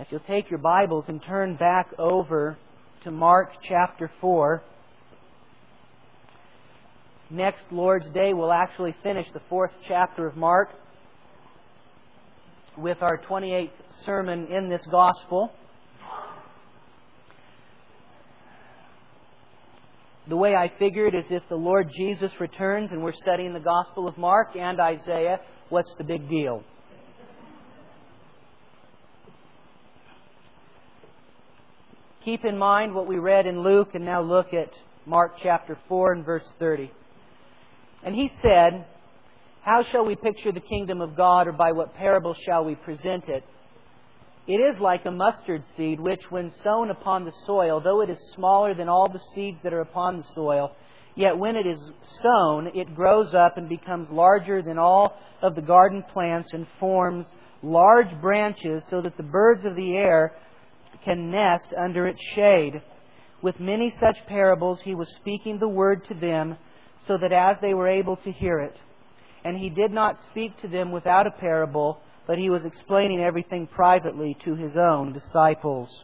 If you'll take your Bibles and turn back over to Mark chapter 4. Next Lord's Day, we'll actually finish the 4th chapter of Mark with our 28th sermon in this Gospel. The way I figured is if the Lord Jesus returns and we're studying the Gospel of Mark and Isaiah, what's the big deal? Keep in mind what we read in Luke and now look at Mark chapter 4 and verse 30. And he said, "How shall we picture the kingdom of God, or by what parable shall we present it? It is like a mustard seed, which when sown upon the soil, though it is smaller than all the seeds that are upon the soil, yet when it is sown, it grows up and becomes larger than all of the garden plants and forms large branches so that the birds of the air can nest under its shade." With many such parables he was speaking the word to them, so that as they were able to hear it. And he did not speak to them without a parable, but he was explaining everything privately to his own disciples.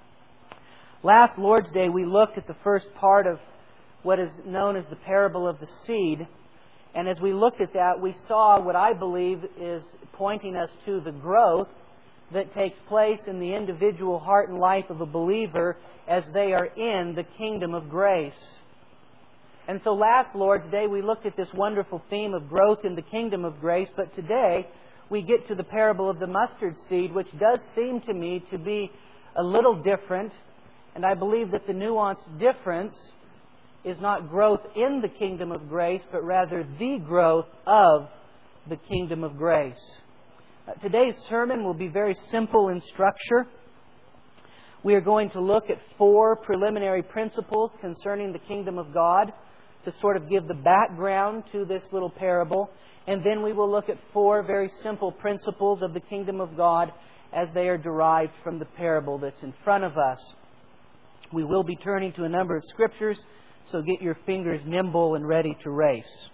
Last Lord's Day we looked at the first part of what is known as the parable of the seed. And as we looked at that, we saw what I believe is pointing us to the growth that takes place in the individual heart and life of a believer as they are in the kingdom of grace. And so last Lord's Day we looked at this wonderful theme of growth in the kingdom of grace, but today we get to the parable of the mustard seed, which does seem to me to be a little different, and I believe that the nuanced difference is not growth in the kingdom of grace, but rather the growth of the kingdom of grace. Today's sermon will be very simple in structure. We are going to look at 4 preliminary principles concerning the kingdom of God to sort of give the background to this little parable. And then we will look at 4 very simple principles of the kingdom of God as they are derived from the parable that's in front of us. We will be turning to a number of scriptures, so get your fingers nimble and ready to race.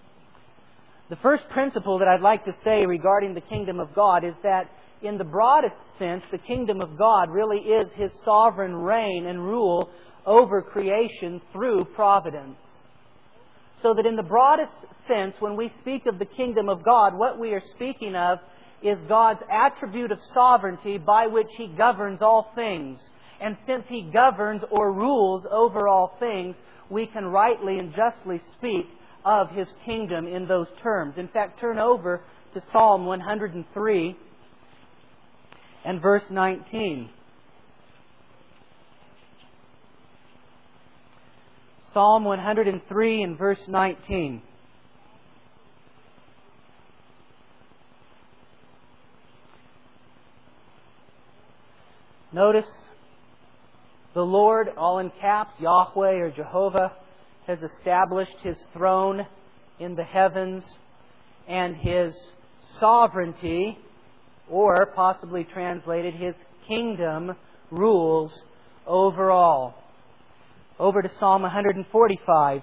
The first principle that I'd like to say regarding the kingdom of God is that in the broadest sense, the kingdom of God really is His sovereign reign and rule over creation through providence. So that in the broadest sense, when we speak of the kingdom of God, what we are speaking of is God's attribute of sovereignty by which He governs all things. And since He governs or rules over all things, we can rightly and justly speak of His kingdom in those terms. In fact, turn over to Psalm 103 and verse 19. Psalm 103 and verse 19. Notice the Lord, all in caps, Yahweh or Jehovah, has established His throne in the heavens, and His sovereignty, or possibly translated, His kingdom, rules over all. Over to Psalm 145.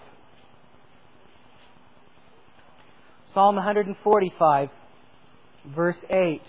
Psalm 145, verse 8.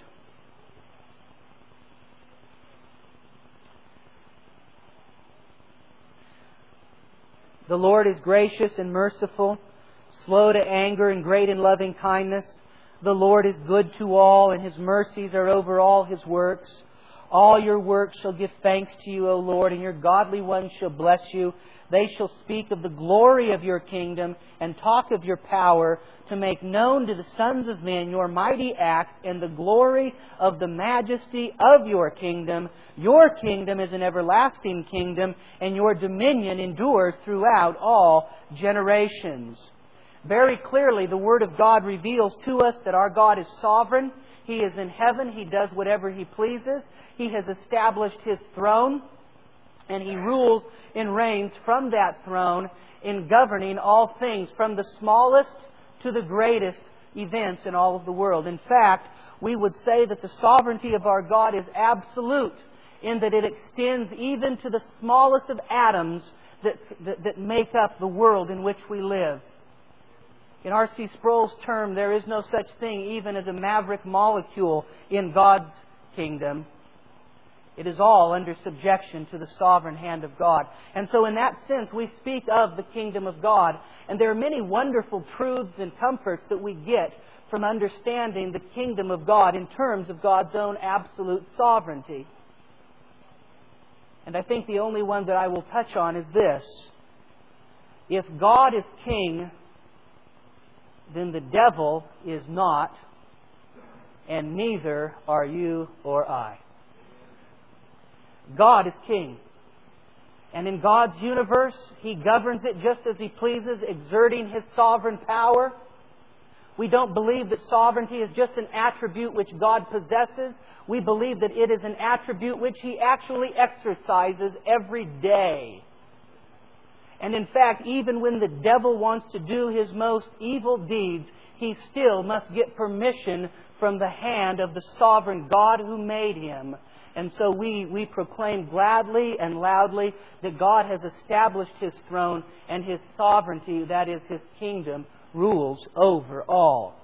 The Lord is gracious and merciful, slow to anger and great in loving kindness. The Lord is good to all, and His mercies are over all His works. All your works shall give thanks to you, O Lord, and your godly ones shall bless you. They shall speak of the glory of your kingdom and talk of your power, to make known to the sons of men your mighty acts and the glory of the majesty of your kingdom. Your kingdom is an everlasting kingdom, and your dominion endures throughout all generations. Very clearly, the Word of God reveals to us that our God is sovereign. He is in heaven. He does whatever He pleases. He has established His throne, and He rules and reigns from that throne in governing all things, from the smallest to the greatest events in all of the world. In fact, we would say that the sovereignty of our God is absolute, in that it extends even to the smallest of atoms that make up the world in which we live. In R.C. Sproul's term, there is no such thing even as a maverick molecule in God's kingdom. It is all under subjection to the sovereign hand of God. And so in that sense, we speak of the kingdom of God. And there are many wonderful truths and comforts that we get from understanding the kingdom of God in terms of God's own absolute sovereignty. And I think the only one that I will touch on is this. If God is king, then the devil is not, and neither are you or I. God is king. And in God's universe, He governs it just as He pleases, exerting His sovereign power. We don't believe that sovereignty is just an attribute which God possesses. We believe that it is an attribute which He actually exercises every day. And in fact, even when the devil wants to do his most evil deeds, he still must get permission from the hand of the sovereign God who made him. And so we proclaim gladly and loudly that God has established His throne and His sovereignty, that is, His kingdom, rules over all.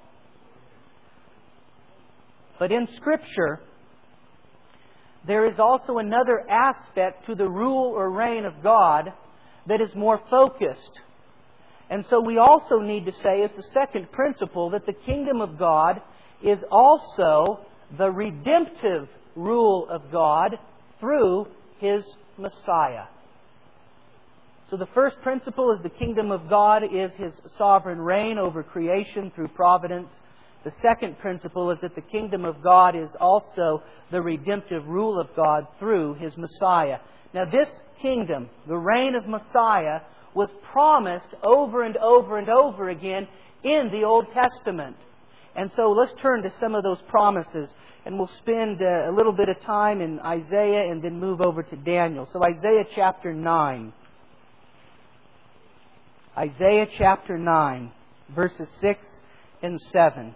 But in Scripture, there is also another aspect to the rule or reign of God that is more focused. And so we also need to say, as the second principle, that the kingdom of God is also the redemptive rule of God through His Messiah. So the first principle is the kingdom of God is His sovereign reign over creation through providence. The second principle is that the kingdom of God is also the redemptive rule of God through His Messiah. Now this kingdom, the reign of Messiah, was promised over and over and over again in the Old Testament. And so let's turn to some of those promises. And we'll spend a little bit of time in Isaiah and then move over to Daniel. So Isaiah chapter 9. Isaiah chapter 9, verses 6 and 7.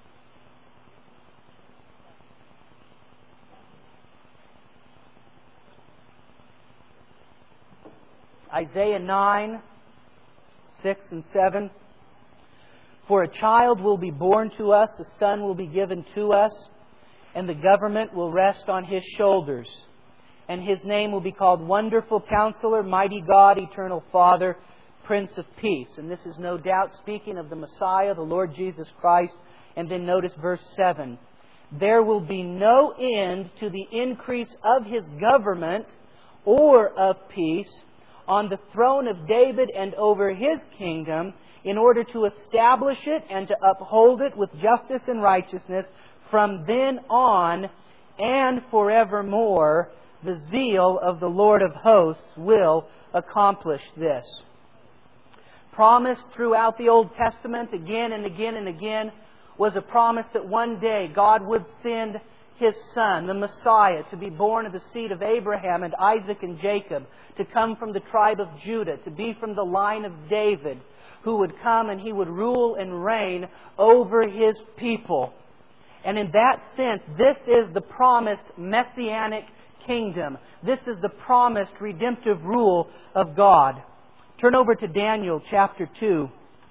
Isaiah 9, 6 and 7. For a child will be born to us, a son will be given to us, and the government will rest on His shoulders. And His name will be called Wonderful Counselor, Mighty God, Eternal Father, Prince of Peace. And this is no doubt speaking of the Messiah, the Lord Jesus Christ. And then notice verse 7. There will be no end to the increase of His government or of peace on the throne of David and over His kingdom, in order to establish it and to uphold it with justice and righteousness from then on and forevermore. The zeal of the Lord of hosts will accomplish this. Promised throughout the Old Testament again and again and again was a promise that one day God would send His Son, the Messiah, to be born of the seed of Abraham and Isaac and Jacob, to come from the tribe of Judah, to be from the line of David, who would come and He would rule and reign over His people. And in that sense, this is the promised Messianic kingdom. This is the promised redemptive rule of God. Turn over to Daniel chapter 2.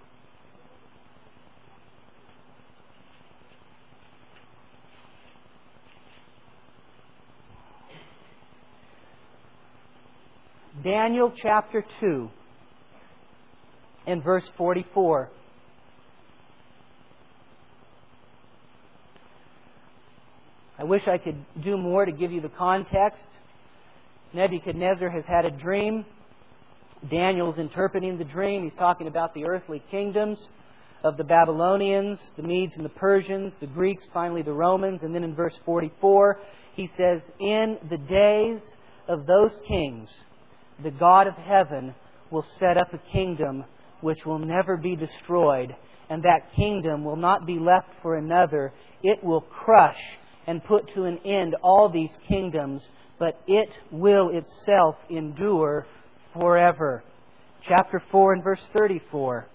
Daniel chapter 2 and verse 44. I wish I could do more to give you the context. Nebuchadnezzar has had a dream. Daniel's interpreting the dream. He's talking about the earthly kingdoms of the Babylonians, the Medes and the Persians, the Greeks, finally the Romans. And then in verse 44, he says, in the days of those kings, the God of heaven will set up a kingdom which will never be destroyed. And that kingdom will not be left for another. It will crush and put to an end all these kingdoms, but it will itself endure forever. Chapter 4 and verse 34.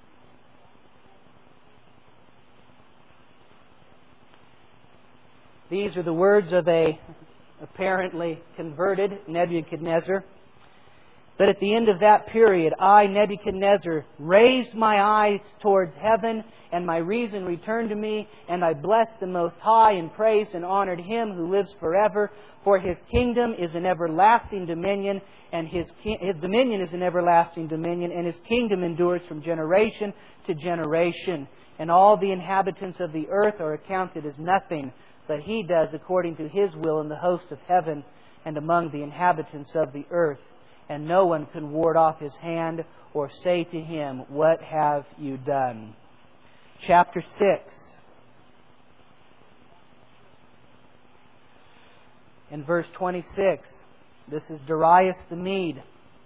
These are the words of a apparently converted Nebuchadnezzar. But at the end of that period, I, Nebuchadnezzar, raised my eyes towards heaven, and my reason returned to me, and I blessed the Most High, and praised and honored Him who lives forever. For His kingdom is an everlasting dominion, and His dominion is an everlasting dominion, and His kingdom endures from generation to generation. And all the inhabitants of the earth are accounted as nothing, but He does according to His will in the host of heaven and among the inhabitants of the earth. And no one can ward off His hand or say to Him, "What have you done?" Chapter 6. In verse 26, this is Darius the Mede.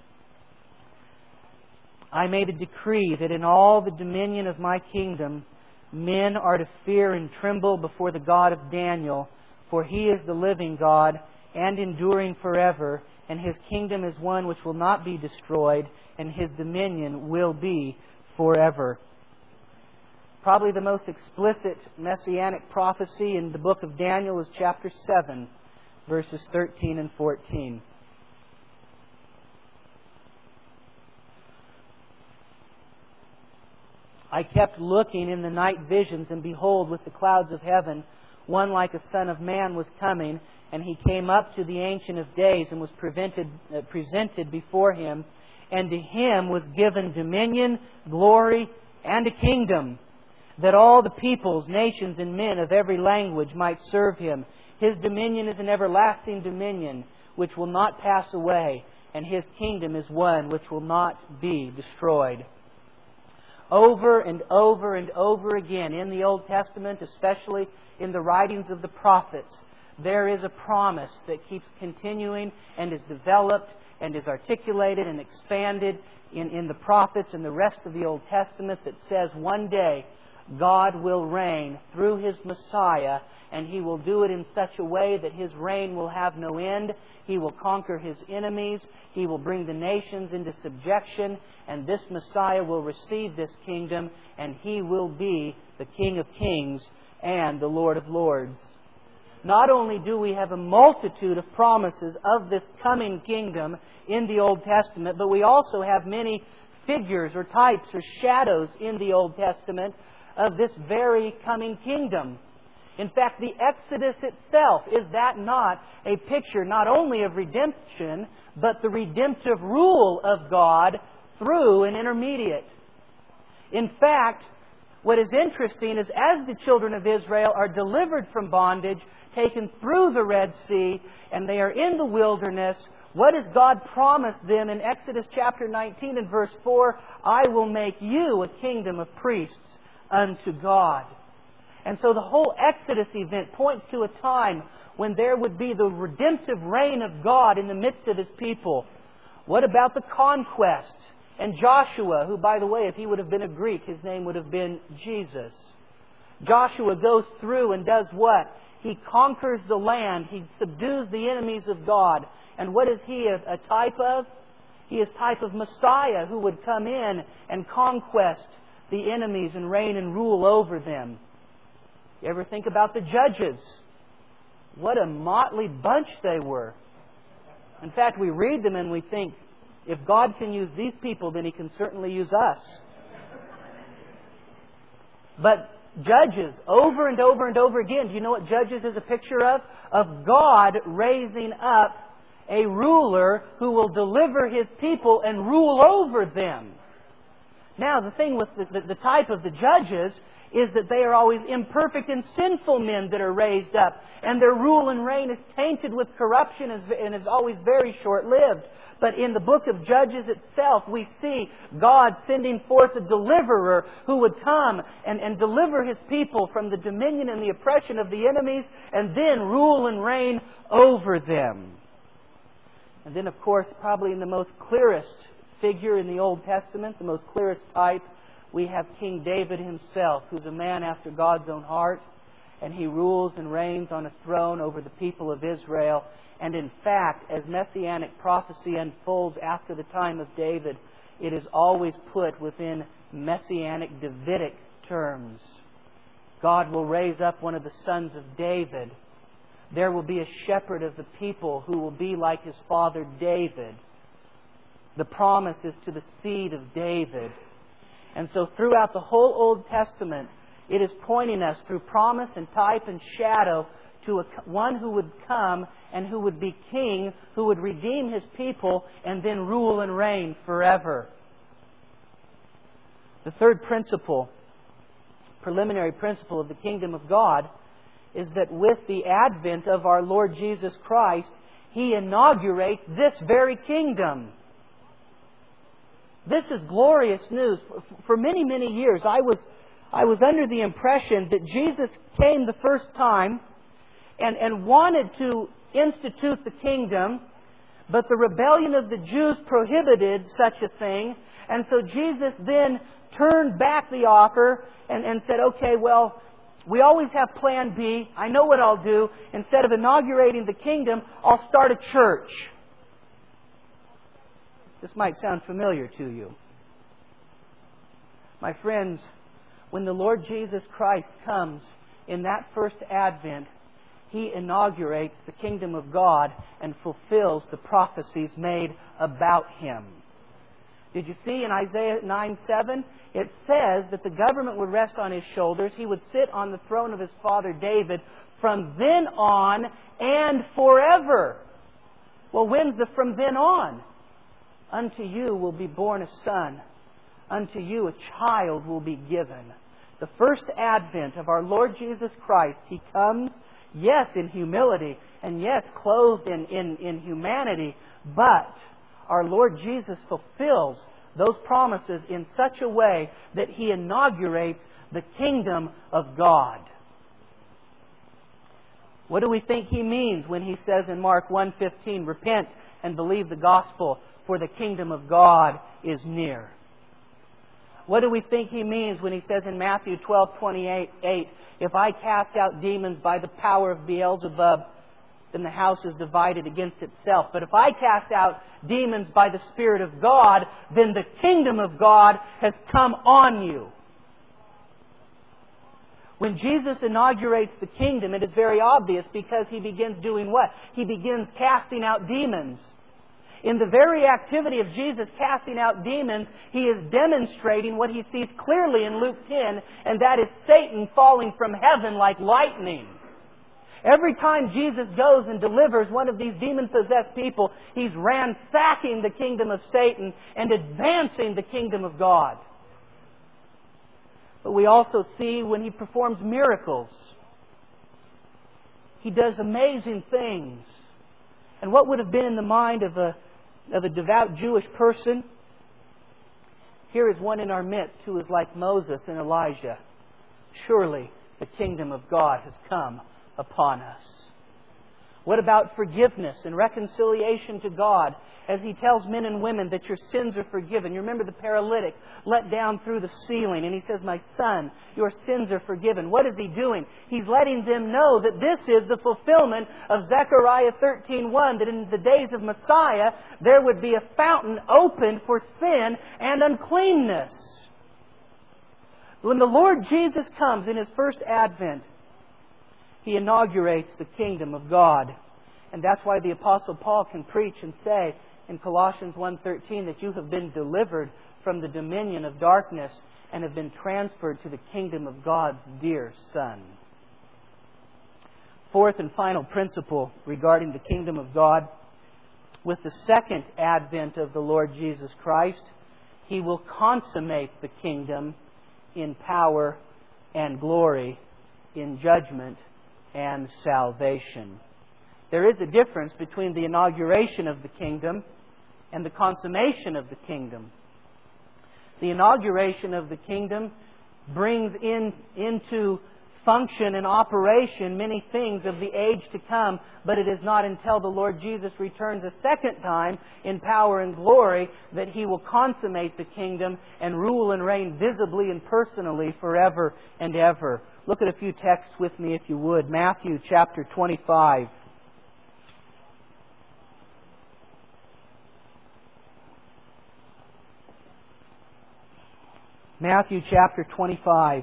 I made a decree that in all the dominion of my kingdom, men are to fear and tremble before the God of Daniel, for He is the living God and enduring forever, and His kingdom is one which will not be destroyed, and His dominion will be forever. Probably the most explicit messianic prophecy in the book of Daniel is chapter 7, verses 13 and 14. I kept looking in the night visions, and behold, with the clouds of heaven, one like a son of man was coming, and He came up to the Ancient of Days and was presented before Him. And to Him was given dominion, glory, and a kingdom, that all the peoples, nations, and men of every language might serve Him. His dominion is an everlasting dominion which will not pass away, and His kingdom is one which will not be destroyed. Over and over and over again in the Old Testament, especially in the writings of the prophets, there is a promise that keeps continuing and is developed and is articulated and expanded in the prophets and the rest of the Old Testament that says one day God will reign through His Messiah, and He will do it in such a way that His reign will have no end. He will conquer His enemies. He will bring the nations into subjection, and this Messiah will receive this kingdom, and He will be the King of Kings and the Lord of Lords. Not only do we have a multitude of promises of this coming kingdom in the Old Testament, but we also have many figures or types or shadows in the Old Testament of this very coming kingdom. In fact, the Exodus itself, is that not a picture not only of redemption, but the redemptive rule of God through an intermediate? In fact, what is interesting is as the children of Israel are delivered from bondage, taken through the Red Sea, and they are in the wilderness, what does God promise them in Exodus chapter 19 and verse 4? I will make you a kingdom of priests unto God. And so the whole Exodus event points to a time when there would be the redemptive reign of God in the midst of His people. What about the conquest? And Joshua, who, by the way, if he would have been a Greek, his name would have been Jesus. Joshua goes through and does what? He conquers the land. He subdues the enemies of God. And what is he a type of? He is type of Messiah who would come in and conquest the enemies and reign and rule over them. You ever think about the judges? What a motley bunch they were. In fact, we read them and we think, if God can use these people, then He can certainly use us. But Judges, over and over and over again, do you know what Judges is a picture of? Of God raising up a ruler who will deliver His people and rule over them. Now, the thing with the type of the Judges is that they are always imperfect and sinful men that are raised up. And their rule and reign is tainted with corruption and is always very short-lived. But in the book of Judges itself, we see God sending forth a deliverer who would come and deliver His people from the dominion and the oppression of the enemies and then rule and reign over them. And then, of course, probably in the most clearest figure in the Old Testament, the most clearest type, we have King David himself, who's a man after God's own heart, and he rules and reigns on a throne over the people of Israel. And in fact, as Messianic prophecy unfolds after the time of David, it is always put within Messianic Davidic terms. God will raise up one of the sons of David. There will be a shepherd of the people who will be like his father David. the promise is to the seed of David. And so throughout the whole Old Testament, it is pointing us through promise and type and shadow to one who would come and who would be king, who would redeem His people and then rule and reign forever. The third principle, preliminary principle of the kingdom of God, is that with the advent of our Lord Jesus Christ, He inaugurates this very kingdom. This is glorious news. For many, many years, I was under the impression that Jesus came the first time and wanted to institute the kingdom, but the rebellion of the Jews prohibited such a thing. And so Jesus then turned back the offer and said, okay, well, we always have plan B. I know what I'll do. Instead of inaugurating the kingdom, I'll start a church. This might sound familiar to you. My friends, when the Lord Jesus Christ comes in that first advent, He inaugurates the kingdom of God and fulfills the prophecies made about Him. Did you see in Isaiah 9:7? It says that the government would rest on His shoulders. He would sit on the throne of His father David from then on and forever. Well, when's the from then on? Unto you will be born a son. Unto you a child will be given. The first advent of our Lord Jesus Christ, He comes, yes, in humility, and yes, clothed in humanity, but our Lord Jesus fulfills those promises in such a way that He inaugurates the kingdom of God. What do we think He means when He says in Mark 1:15, repent and believe the gospel, for the kingdom of God is near? What do we think He means when He says in Matthew 12:28, if I cast out demons by the power of Beelzebub, then the house is divided against itself. But if I cast out demons by the Spirit of God, then the kingdom of God has come on you. When Jesus inaugurates the kingdom, it is very obvious because He begins doing what? He begins casting out demons. In the very activity of Jesus casting out demons, He is demonstrating what He sees clearly in Luke 10, and that is Satan falling from heaven like lightning. Every time Jesus goes and delivers one of these demon-possessed people, He's ransacking the kingdom of Satan and advancing the kingdom of God. But we also see when He performs miracles, He does amazing things. And what would have been in the mind of a devout Jewish person? Here is one in our midst who is like Moses and Elijah. Surely the kingdom of God has come upon us. What about forgiveness and reconciliation to God as He tells men and women that your sins are forgiven? You remember the paralytic let down through the ceiling and He says, my son, your sins are forgiven. What is He doing? He's letting them know that this is the fulfillment of Zechariah 13:1, that in the days of Messiah there would be a fountain opened for sin and uncleanness. When the Lord Jesus comes in His first advent, He inaugurates the kingdom of God. And that's why the Apostle Paul can preach and say in Colossians 1:13 that you have been delivered from the dominion of darkness and have been transferred to the kingdom of God's dear Son. Fourth and final principle regarding the kingdom of God. With the second advent of the Lord Jesus Christ, He will consummate the kingdom in power and glory, in judgment and salvation. There is a difference between the inauguration of the kingdom and the consummation of the kingdom. The inauguration of the kingdom brings into function and operation many things of the age to come, but it is not until the Lord Jesus returns a second time in power and glory that He will consummate the kingdom and rule and reign visibly and personally forever and ever. Look at a few texts with me if you would. Matthew chapter 25. Matthew chapter 25.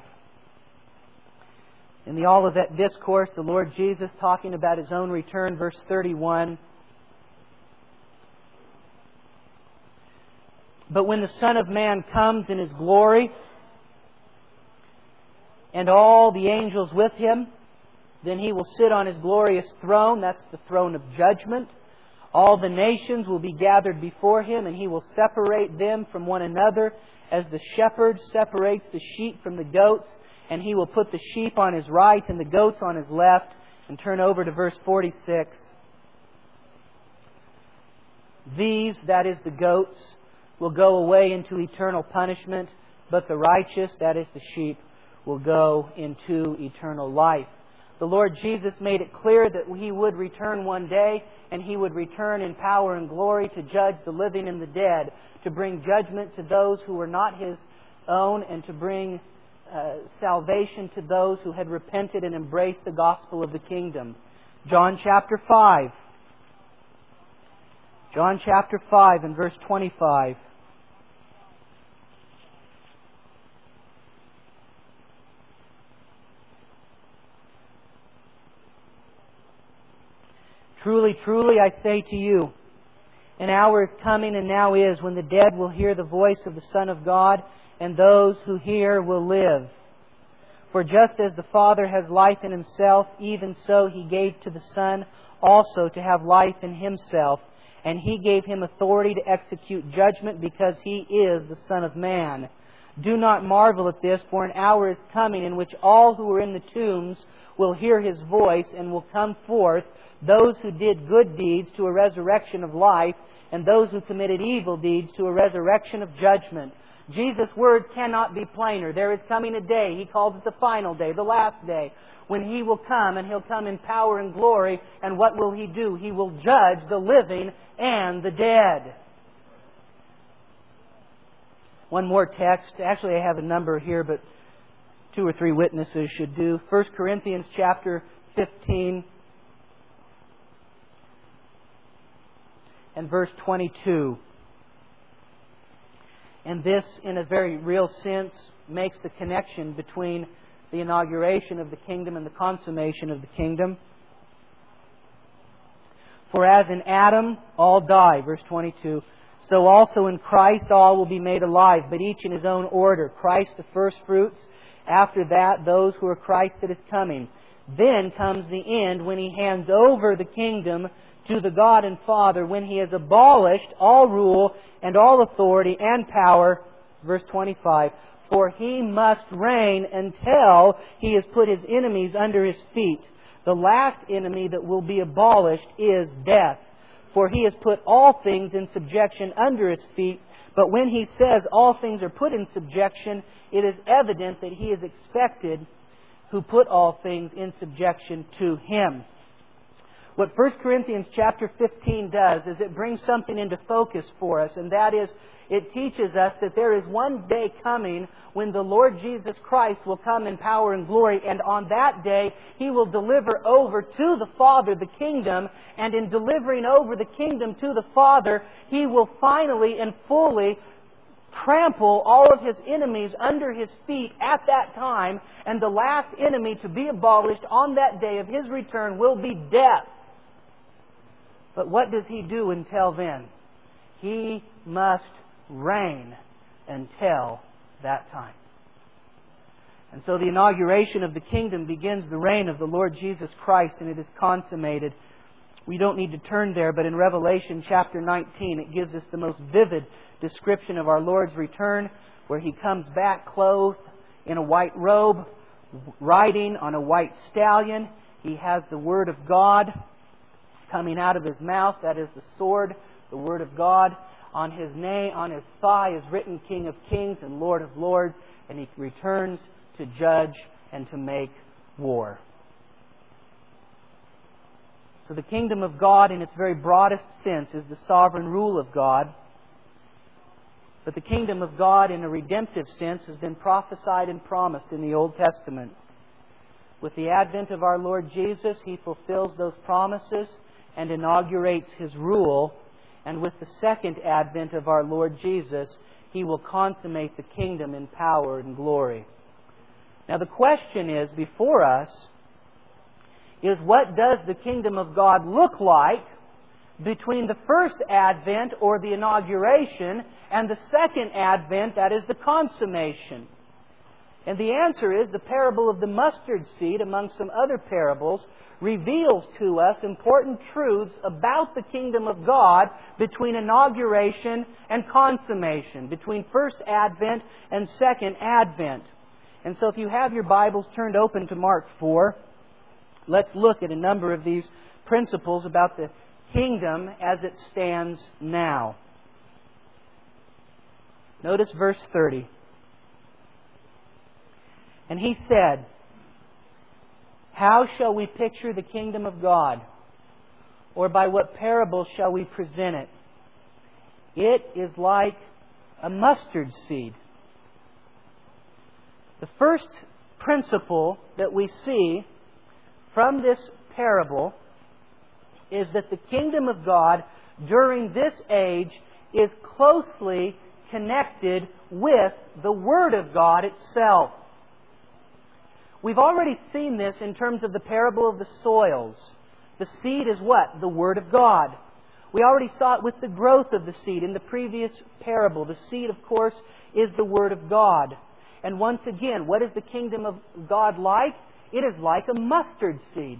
In the Olivet Discourse, the Lord Jesus talking about His own return, verse 31. But when the Son of Man comes in His glory, and all the angels with Him, then He will sit on His glorious throne. That's the throne of judgment. All the nations will be gathered before Him, and He will separate them from one another as the shepherd separates the sheep from the goats. And He will put the sheep on His right and the goats on His left. And turn over to verse 46. These, that is the goats, will go away into eternal punishment, but the righteous, that is the sheep, will go into eternal life. The Lord Jesus made it clear that He would return one day, and He would return in power and glory to judge the living and the dead, to bring judgment to those who were not His own, and to bring salvation to those who had repented and embraced the gospel of the kingdom. John chapter 5. John chapter 5 and verse 25. Truly, truly, I say to you, an hour is coming and now is when the dead will hear the voice of the Son of God, and those who hear will live. For just as the Father has life in Himself, even so He gave to the Son also to have life in Himself. And He gave Him authority to execute judgment, because He is the Son of Man. Do not marvel at this, for an hour is coming in which all who are in the tombs will hear His voice and will come forth, those who did good deeds to a resurrection of life, and those who committed evil deeds to a resurrection of judgment. Jesus' words cannot be plainer. There is coming a day, He calls it the final day, the last day, when He will come, and He'll come in power and glory. And what will He do? He will judge the living and the dead. One more text. Actually, I have a number here, but 2 or 3 witnesses should do. 1 Corinthians chapter 15 and verse 22. And this, in a very real sense, makes the connection between the inauguration of the kingdom and the consummation of the kingdom. For as in Adam all die, verse 22, so also in Christ all will be made alive, but each in his own order. Christ the firstfruits, after that those who are Christ that is coming. Then comes the end, when He hands over the kingdom to the God and Father, when He has abolished all rule and all authority and power. Verse 25, for He must reign until He has put His enemies under His feet. The last enemy that will be abolished is death. For He has put all things in subjection under His feet. But when He says all things are put in subjection, it is evident that He is expected who put all things in subjection to Him. What 1 Corinthians chapter 15 does is it brings something into focus for us, and that is, it teaches us that there is one day coming when the Lord Jesus Christ will come in power and glory, and on that day He will deliver over to the Father the kingdom, and in delivering over the kingdom to the Father, He will finally and fully trample all of His enemies under His feet at that time, and the last enemy to be abolished on that day of His return will be death. But what does He do until then? He must reign until that time. And so the inauguration of the kingdom begins the reign of the Lord Jesus Christ, and it is consummated. We don't need to turn there, but in Revelation chapter 19, it gives us the most vivid description of our Lord's return, where He comes back clothed in a white robe, riding on a white stallion. He has the Word of God coming out of His mouth, that is the sword, the Word of God. On His name, on His thigh is written King of Kings and Lord of Lords, and He returns to judge and to make war. So the kingdom of God, in its very broadest sense, is the sovereign rule of God. But the kingdom of God, in a redemptive sense, has been prophesied and promised in the Old Testament. With the advent of our Lord Jesus, He fulfills those promises and inaugurates His rule. And with the second advent of our Lord Jesus, He will consummate the kingdom in power and glory. Now the question is before us is, what does the kingdom of God look like between the first advent, or the inauguration, and the second advent, that is the consummation? And the answer is the parable of the mustard seed, among some other parables, reveals to us important truths about the kingdom of God between inauguration and consummation, between first advent and second advent. And so if you have your Bibles turned open to Mark 4, let's look at a number of these principles about the kingdom as it stands now. Notice verse 30. And he said, "How shall we picture the kingdom of God? Or by what parable shall we present it? It is like a mustard seed." The first principle that we see from this parable is that the kingdom of God during this age is closely connected with the Word of God itself. We've already seen this in terms of the parable of the soils. The seed is what? The Word of God. We already saw it with the growth of the seed in the previous parable. The seed, of course, is the Word of God. And once again, what is the kingdom of God like? It is like a mustard seed.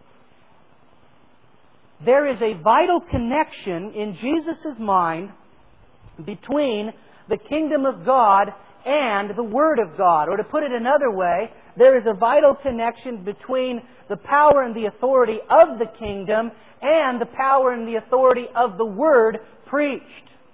There is a vital connection in Jesus' mind between the kingdom of God and the Word of God. Or to put it another way, there is a vital connection between the power and the authority of the kingdom and the power and the authority of the Word preached.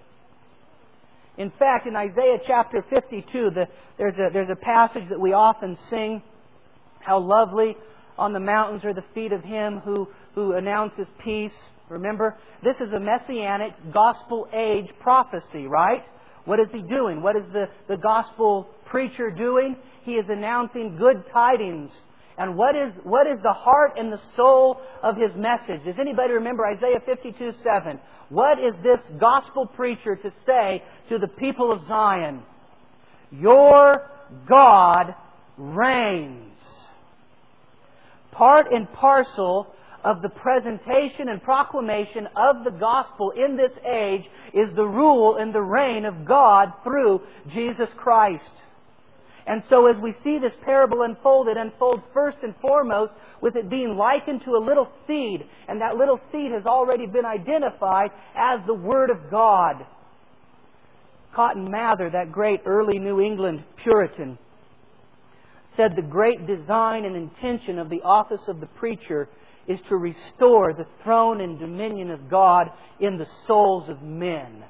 In fact, in Isaiah chapter 52, there's a passage that we often sing, "How lovely on the mountains are the feet of Him who announces peace." Remember, this is a messianic gospel age prophecy, right? What is he doing? What is the gospel preacher doing? He is announcing good tidings. And what is the heart and the soul of his message? Does anybody remember Isaiah 52:7? What is this gospel preacher to say to the people of Zion? Your God reigns. Part and parcel of the presentation and proclamation of the gospel in this age is the rule and the reign of God through Jesus Christ. And so as we see this parable unfold, it unfolds first and foremost with it being likened to a little seed. And that little seed has already been identified as the Word of God. Cotton Mather, that great early New England Puritan, said the great design and intention of the office of the preacher is to restore the throne and dominion of God in the souls of men.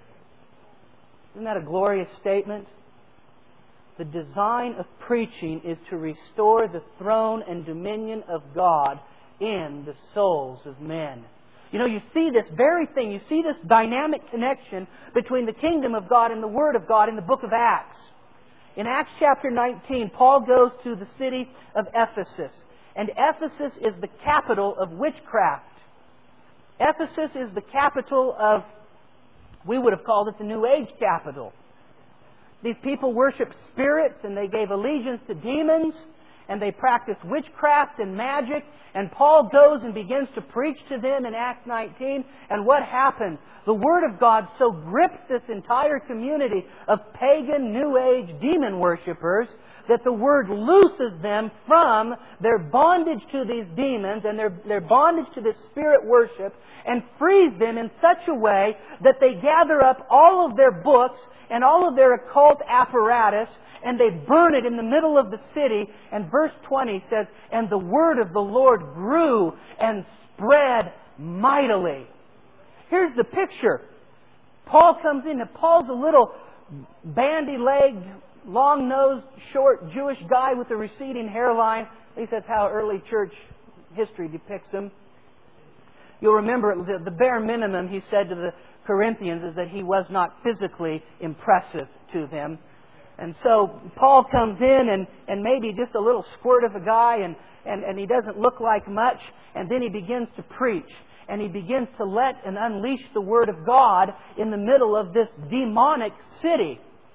Isn't that a glorious statement? The design of preaching is to restore the throne and dominion of God in the souls of men. You know, you see this very thing, you see this dynamic connection between the kingdom of God and the Word of God in the book of Acts. In Acts chapter 19, Paul goes to the city of Ephesus. And Ephesus is the capital of witchcraft. Ephesus is the capital of, we would have called it the New Age capital. These people worshiped spirits and they gave allegiance to demons and they practiced witchcraft and magic. And Paul goes and begins to preach to them in Acts 19. And what happened? The Word of God so gripped this entire community of pagan, New Age demon worshippers that the Word looses them from their bondage to these demons and their bondage to this spirit worship and frees them in such a way that they gather up all of their books and all of their occult apparatus and they burn it in the middle of the city. And verse 20 says, "And the word of the Lord grew and spread mightily." Here's the picture. Paul comes in, and Paul's a little bandy-legged, long-nosed, short Jewish guy with a receding hairline. At least that's how early church history depicts him. You'll remember the bare minimum he said to the Corinthians is that he was not physically impressive to them. And so Paul comes in and maybe just a little squirt of a guy and he doesn't look like much. And then he begins to preach. And he begins to let and unleash the Word of God in the middle of this demonic city.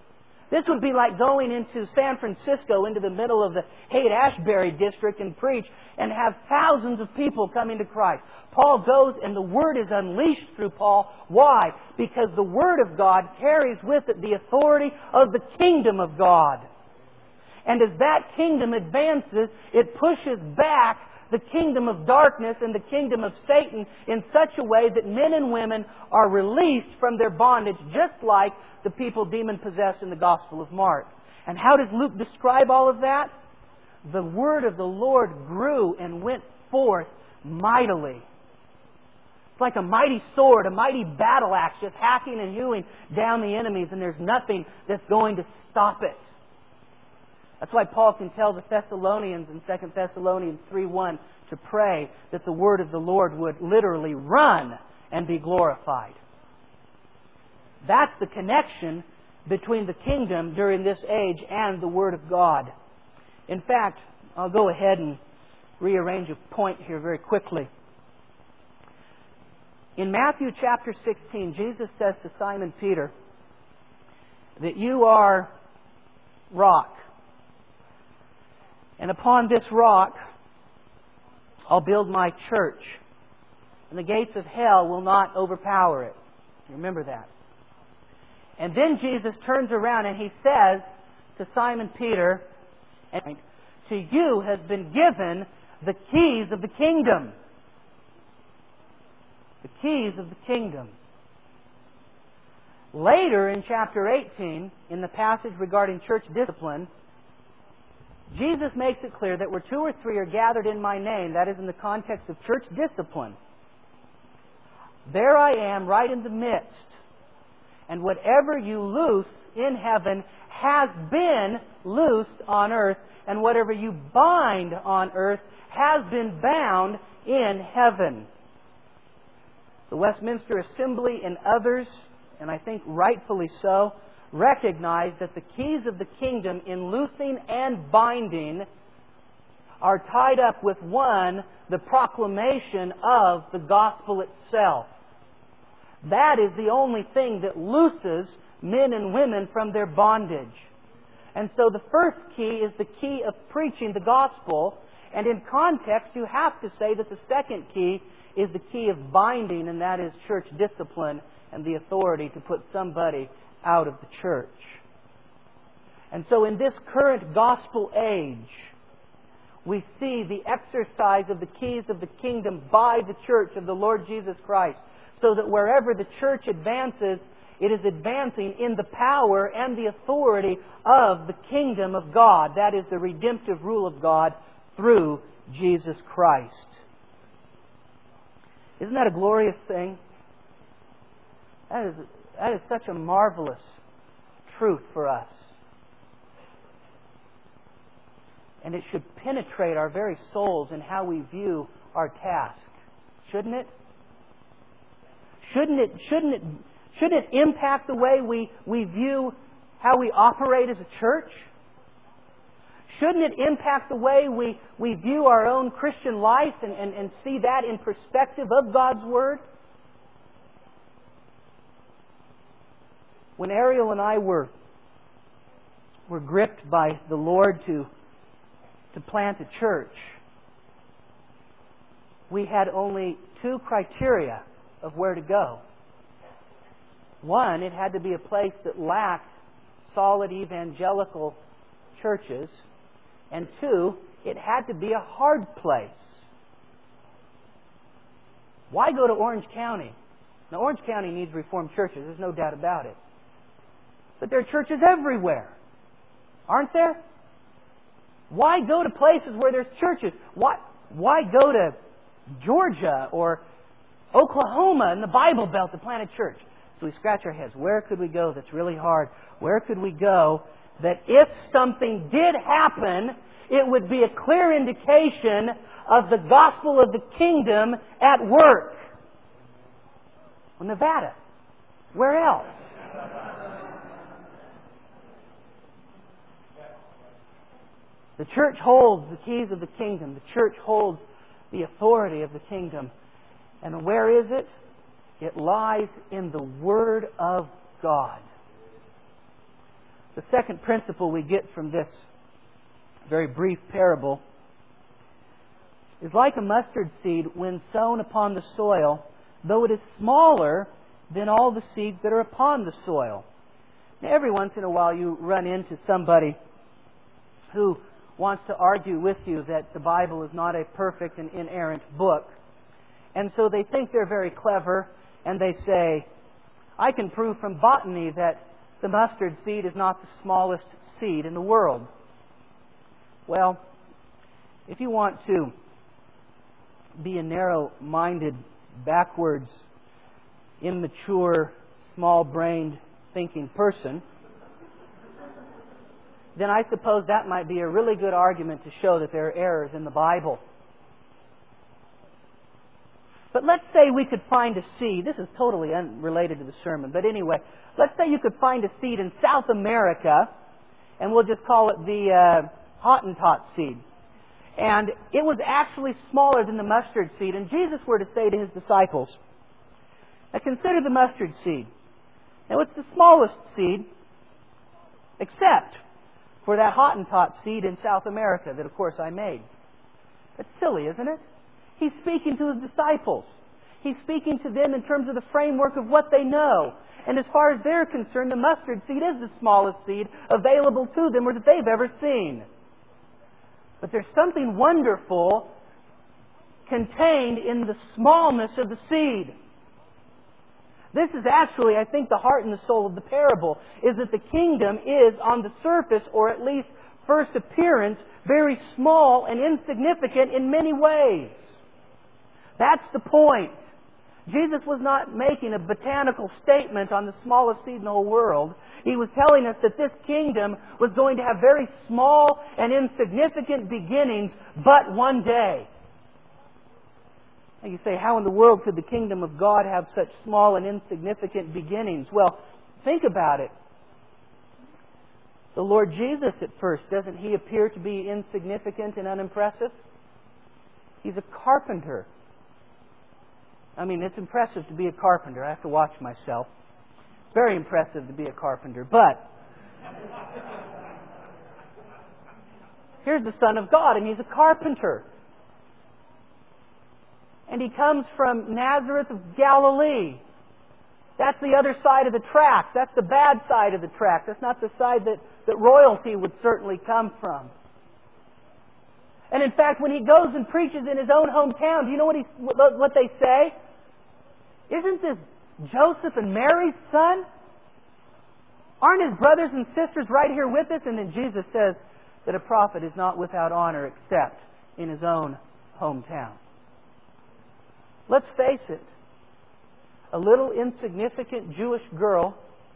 This would be like going into San Francisco, into the middle of the Haight-Ashbury district and preach and have thousands of people coming to Christ. Paul goes and the Word is unleashed through Paul. Why? Because the Word of God carries with it the authority of the kingdom of God. And as that kingdom advances, it pushes back the kingdom of darkness and the kingdom of Satan in such a way that men and women are released from their bondage, just like the people demon-possessed in the Gospel of Mark. And how does Luke describe all of that? The word of the Lord grew and went forth mightily. It's like a mighty sword, a mighty battle axe, just hacking and hewing down the enemies, and there's nothing that's going to stop it. That's why Paul can tell the Thessalonians in 2 Thessalonians 3:1 to pray that the word of the Lord would literally run and be glorified. That's the connection between the kingdom during this age and the Word of God. In fact, I'll go ahead and rearrange a point here very quickly. In Matthew chapter 16, Jesus says to Simon Peter that you are rock. And upon this rock, I'll build my church. And the gates of hell will not overpower it. Remember that. And then Jesus turns around and He says to Simon Peter, to you has been given the keys of the kingdom. The keys of the kingdom. Later in chapter 18, in the passage regarding church discipline, Jesus makes it clear that where 2 or 3 are gathered in my name, that is in the context of church discipline, there I am right in the midst. And whatever you loose in heaven has been loosed on earth, and whatever you bind on earth has been bound in heaven. The Westminster Assembly and others, and I think rightfully so, recognize that the keys of the kingdom in loosing and binding are tied up with one, the proclamation of the gospel itself. That is the only thing that looses men and women from their bondage. And so the first key is the key of preaching the gospel. And in context, you have to say that the second key is the key of binding, and that is church discipline and the authority to put somebody out of the church. And so in this current gospel age, we see the exercise of the keys of the kingdom by the church of the Lord Jesus Christ, so that wherever the church advances, it is advancing in the power and the authority of the kingdom of God. That is the redemptive rule of God through Jesus Christ. Isn't that a glorious thing? That is such a marvelous truth for us. And it should penetrate our very souls in how we view our task. Shouldn't it? Shouldn't it impact the way we view how we operate as a church? Shouldn't it impact the way we view our own Christian life and see that in perspective of God's Word? When Ariel and I were gripped by the Lord to plant a church, we had only 2 criteria of where to go. One, it had to be a place that lacked solid evangelical churches. And 2, it had to be a hard place. Why go to Orange County? Now, Orange County needs Reformed churches, there's no doubt about it. But there are churches everywhere, aren't there? Why go to places where there's churches? Why go to Georgia or Oklahoma in the Bible Belt to plant a church? So we scratch our heads. Where could we go that's really hard? Where could we go that if something did happen, it would be a clear indication of the gospel of the kingdom at work? Well, Nevada. Where else? The church holds the keys of the kingdom. The church holds the authority of the kingdom. And where is it? It lies in the Word of God. The second principle we get from this very brief parable is like a mustard seed when sown upon the soil, though it is smaller than all the seeds that are upon the soil. Now, every once in a while you run into somebody who wants to argue with you that the Bible is not a perfect and inerrant book. And so they think they're very clever, and they say, I can prove from botany that the mustard seed is not the smallest seed in the world. Well, if you want to be a narrow-minded, backwards, immature, small-brained thinking person, then I suppose that might be a really good argument to show that there are errors in the Bible. But let's say we could find a seed. This is totally unrelated to the sermon. But anyway, let's say you could find a seed in South America, and we'll just call it the Hottentot seed. And it was actually smaller than the mustard seed. And Jesus were to say to His disciples, now consider the mustard seed. Now it's the smallest seed, except for that Hottentot seed in South America that, of course, I made. That's silly, isn't it? He's speaking to His disciples. He's speaking to them in terms of the framework of what they know. And as far as they're concerned, the mustard seed is the smallest seed available to them or that they've ever seen. But there's something wonderful contained in the smallness of the seed. This is actually, I think, the heart and the soul of the parable, is that the kingdom is, on the surface, or at least first appearance, very small and insignificant in many ways. That's the point. Jesus was not making a botanical statement on the smallest seed in the whole world. He was telling us that this kingdom was going to have very small and insignificant beginnings, but one day. And you say, how in the world could the kingdom of God have such small and insignificant beginnings? Well, think about it. The Lord Jesus at first, doesn't He appear to be insignificant and unimpressive? He's a carpenter. I mean, it's impressive to be a carpenter. I have to watch myself. Very impressive to be a carpenter. But here's the Son of God, and He's a carpenter. And He comes from Nazareth of Galilee. That's the other side of the track. That's the bad side of the track. That's not the side that royalty would certainly come from. And in fact, when He goes and preaches in His own hometown, do you know what they say? Isn't this Joseph and Mary's son? Aren't his brothers and sisters right here with us? And then Jesus says that a prophet is not without honor except in his own hometown. Let's face it. A little insignificant Jewish girl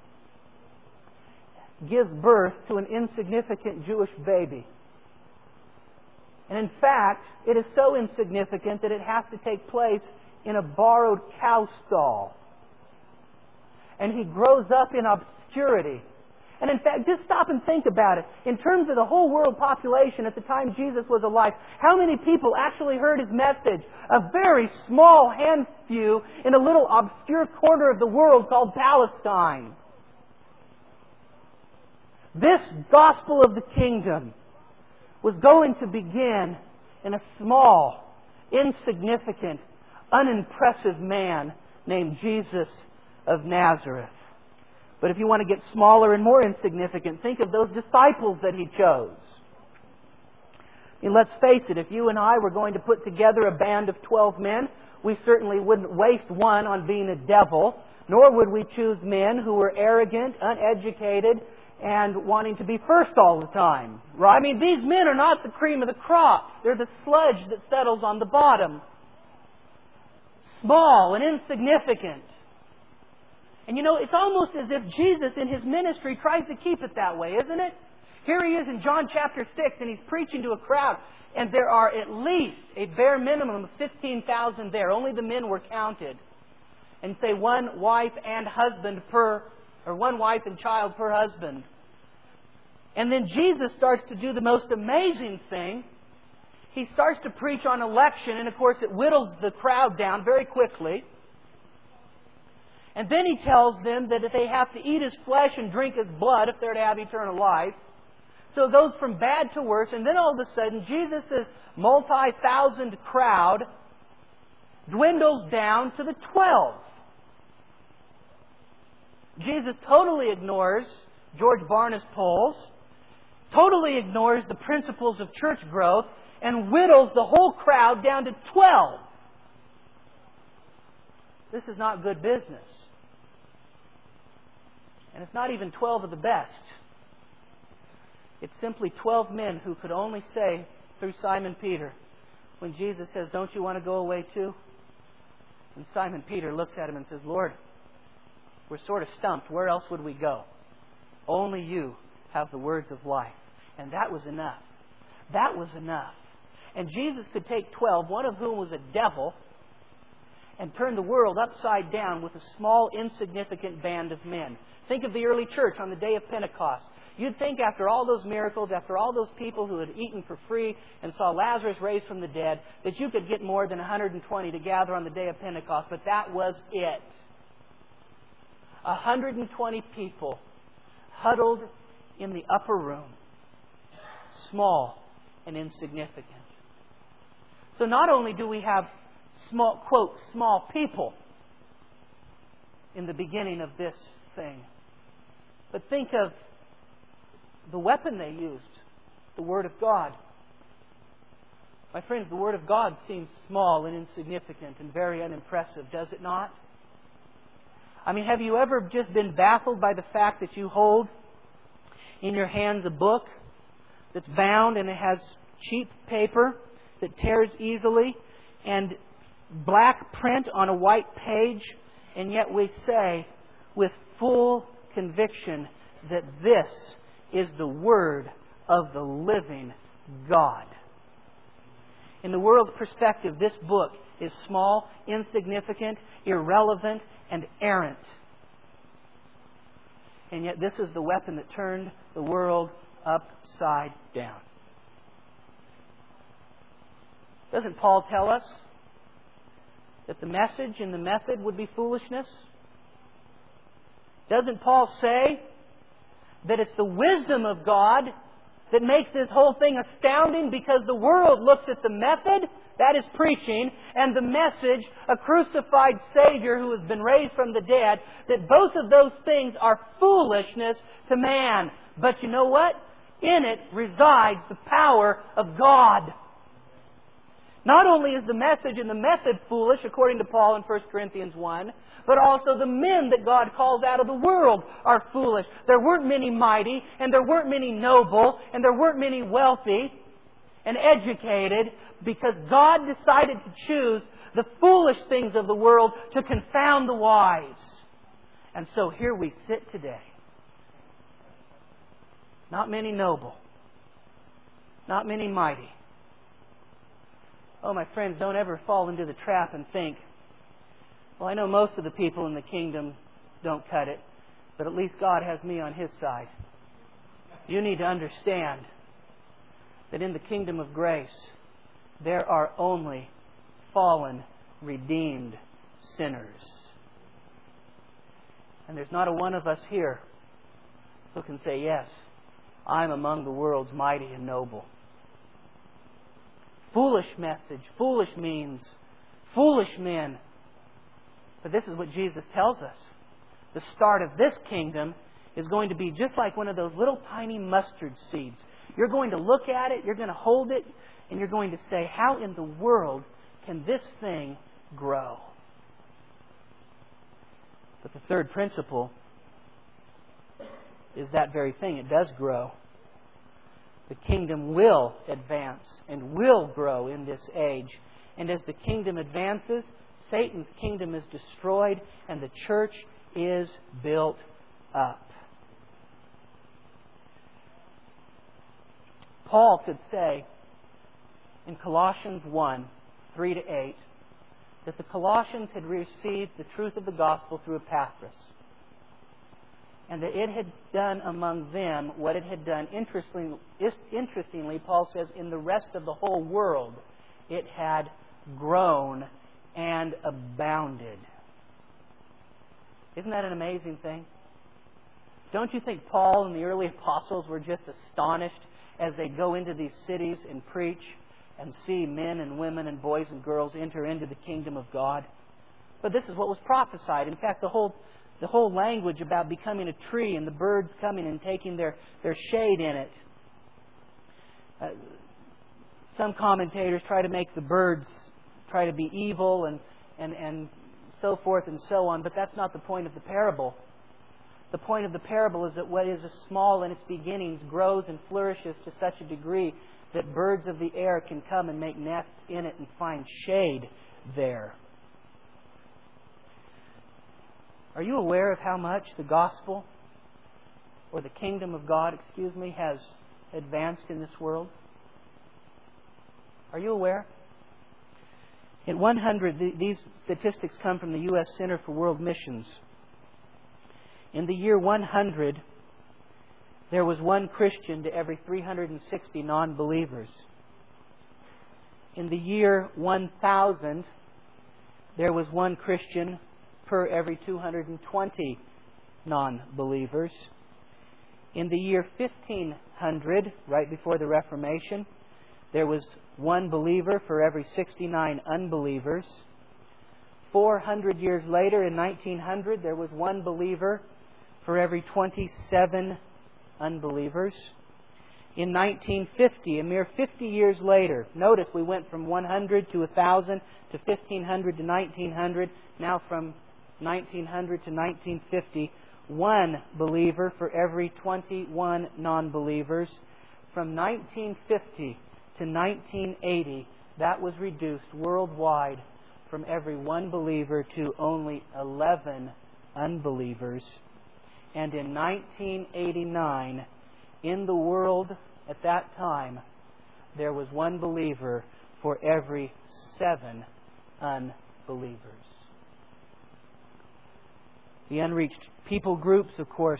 gives birth to an insignificant Jewish baby. And in fact, it is so insignificant that it has to take place in a borrowed cow stall. And he grows up in obscurity. And in fact, just stop and think about it. In terms of the whole world population at the time Jesus was alive, how many people actually heard His message? A very small handful in a little obscure corner of the world called Palestine. This gospel of the kingdom was going to begin in a small, insignificant, unimpressive man named Jesus of Nazareth. But if you want to get smaller and more insignificant, think of those disciples that He chose. And let's face it, if you and I were going to put together a band of 12 men, we certainly wouldn't waste one on being a devil, nor would we choose men who were arrogant, uneducated, and wanting to be first all the time. Right? I mean, these men are not the cream of the crop. They're the sludge that settles on the bottom. Small and insignificant. And you know, it's almost as if Jesus in His ministry tries to keep it that way, isn't it? Here He is in John chapter 6, and He's preaching to a crowd, and there are at least a bare minimum of 15,000 there. Only the men were counted. And say one wife and child per husband. And then Jesus starts to do the most amazing thing. He starts to preach on election, and of course it whittles the crowd down very quickly. And And then He tells them that they have to eat His flesh and drink His blood if they're to have eternal life. So it goes from bad to worse, and then all of a sudden, Jesus' multi-thousand crowd dwindles down to the 12. Jesus totally ignores George Barna's polls, totally ignores the principles of church growth, and whittles the whole crowd down to 12. This is not good business. And it's not even 12 of the best. It's simply 12 men who could only say through Simon Peter, when Jesus says, "Don't you want to go away too?" And Simon Peter looks at Him and says, "Lord, we're sort of stumped. Where else would we go? Only You have the words of life." And that was enough. That was enough. And Jesus could take 12, one of whom was a devil, and turn the world upside down with a small, insignificant band of men. Think of the early church on the day of Pentecost. You'd think after all those miracles, after all those people who had eaten for free and saw Lazarus raised from the dead, that you could get more than 120 to gather on the day of Pentecost. But that was it. 120 people huddled in the upper room. Small and insignificant. So not only do we have small, quote, small people in the beginning of this thing, but think of the weapon they used, the Word of God. My friends, the Word of God seems small and insignificant and very unimpressive, does it not? I mean, have you ever just been baffled by the fact that you hold in your hands a book that's bound and it has cheap paper that tears easily and black print on a white page, and yet we say with full conviction that this is the Word of the living God. In the world's perspective, this book is small, insignificant, irrelevant, and errant. And yet this is the weapon that turned the world upside down. Doesn't Paul tell us that the message and the method would be foolishness? Doesn't Paul say that it's the wisdom of God that makes this whole thing astounding, because the world looks at the method, that is preaching, and the message, a crucified Savior who has been raised from the dead, that both of those things are foolishness to man. But you know what? In it resides the power of God. Not only is the message and the method foolish, according to Paul in 1 Corinthians 1, but also the men that God calls out of the world are foolish. There weren't many mighty, and there weren't many noble, and there weren't many wealthy and educated, because God decided to choose the foolish things of the world to confound the wise. And so here we sit today. Not many noble. Not many mighty. Oh, my friends, don't ever fall into the trap and think, well, I know most of the people in the kingdom don't cut it, but at least God has me on His side. You need to understand that in the kingdom of grace, there are only fallen, redeemed sinners. And there's not a one of us here who can say, yes, I'm among the world's mighty and noble. Foolish message, foolish means, foolish men. But this is what Jesus tells us. The start of this kingdom is going to be just like one of those little tiny mustard seeds. You're going to look at it, you're going to hold it, and you're going to say, how in the world can this thing grow? But the third principle is that very thing. It does grow. The kingdom will advance and will grow in this age. And as the kingdom advances, Satan's kingdom is destroyed and the church is built up. Paul could say in Colossians 1, 3-8, that the Colossians had received the truth of the gospel through Epaphras, and that it had done among them what it had done. Interestingly, Paul says, in the rest of the whole world, it had grown and abounded. Isn't that an amazing thing? Don't you think Paul and the early apostles were just astonished as they go into these cities and preach and see men and women and boys and girls enter into the kingdom of God? But this is what was prophesied. In fact, the whole language about becoming a tree and the birds coming and taking their shade in it. Some commentators try to make the birds try to be evil and so forth and so on, but that's not the point of the parable. The point of the parable is that what is small in its beginnings grows and flourishes to such a degree that birds of the air can come and make nests in it and find shade there. Are you aware of how much the gospel, or the kingdom of God, has advanced in this world? Are you aware? In 100, these statistics come from the U.S. Center for World Missions. In the year 100, there was one Christian to every 360 non-believers. In the year 1000, there was one Christian per every 220 non-believers. In the year 1500, right before the Reformation, there was one believer for every 69 unbelievers. 400 years later, in 1900, there was one believer for every 27 unbelievers. In 1950, a mere 50 years later, notice we went from 100 to 1,000 to 1,500 to 1,900, now from 1900 to 1950, one believer for every 21 non-believers. From 1950 to 1980, that was reduced worldwide from every one believer to only 11 unbelievers. And in 1989, in the world at that time, there was one believer for every 7 unbelievers. The unreached people groups, of course,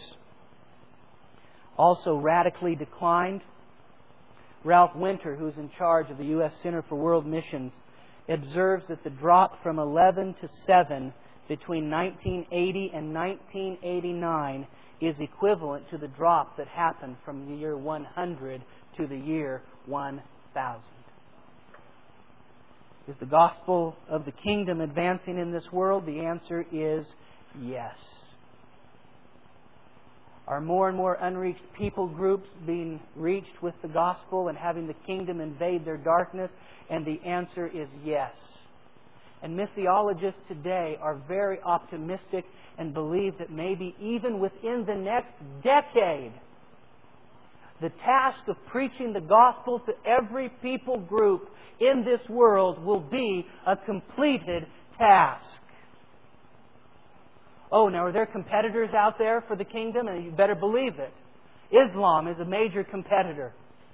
also radically declined. Ralph Winter, who's in charge of the U.S. Center for World Missions, observes that the drop from 11 to 7 between 1980 and 1989 is equivalent to the drop that happened from the year 100 to the year 1000. Is the gospel of the kingdom advancing in this world? The answer is yes. Are more and more unreached people groups being reached with the gospel and having the kingdom invade their darkness? And the answer is yes. And missiologists today are very optimistic and believe that maybe even within the next decade, the task of preaching the gospel to every people group in this world will be a completed task. Oh, now are there competitors out there for the kingdom? And you better believe it. Islam is a major competitor.